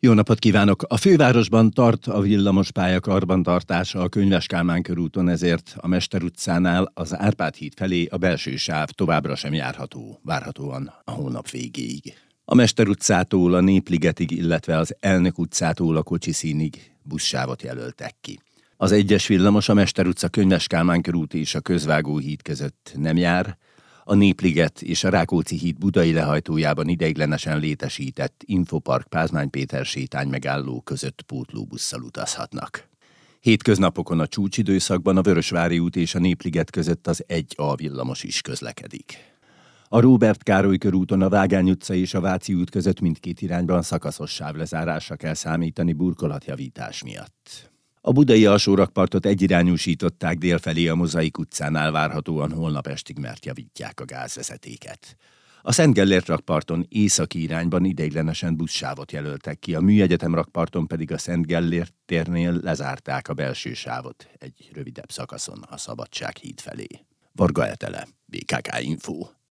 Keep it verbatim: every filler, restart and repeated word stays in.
Jó napot kívánok! A fővárosban tart a villamospálya karbantartása a Könyves Kálmán körúton, ezért a Mester utcánál az Árpád híd felé a belső sáv továbbra sem járható, várhatóan a hónap végéig. A Mester utcától a Népligetig, illetve az Elnök utcától a Kocsiszínig buszsávot jelöltek ki. Az egyes villamos a Mester utca, Könyves Kálmán körút és a Közvágó híd között nem jár, a Népliget és a Rákóczi híd budai lehajtójában ideiglenesen létesített Infopark Pázmány Péter sétány megálló között pótlóbusszal utazhatnak. Hétköznapokon a csúcsidőszakban a Vörösvári út és a Népliget között az egy A villamos is közlekedik. A Róbert Károly körúton a Vágány utca és a Váci út között mindkét irányban szakaszos sávlezárásra kell számítani burkolatjavítás miatt. A budai alsórakpartot egyirányúsították délfelé a Mozaik utcánál, várhatóan holnap estig, mert javítják a gázvezetéket. A Szent Gellért rakparton északi irányban ideiglenesen buszsávot jelöltek ki, a Műegyetem rakparton pedig a Szent Gellért térnél lezárták a belső sávot egy rövidebb szakaszon a Szabadság híd felé. Varga Etele, bé ká ká Info.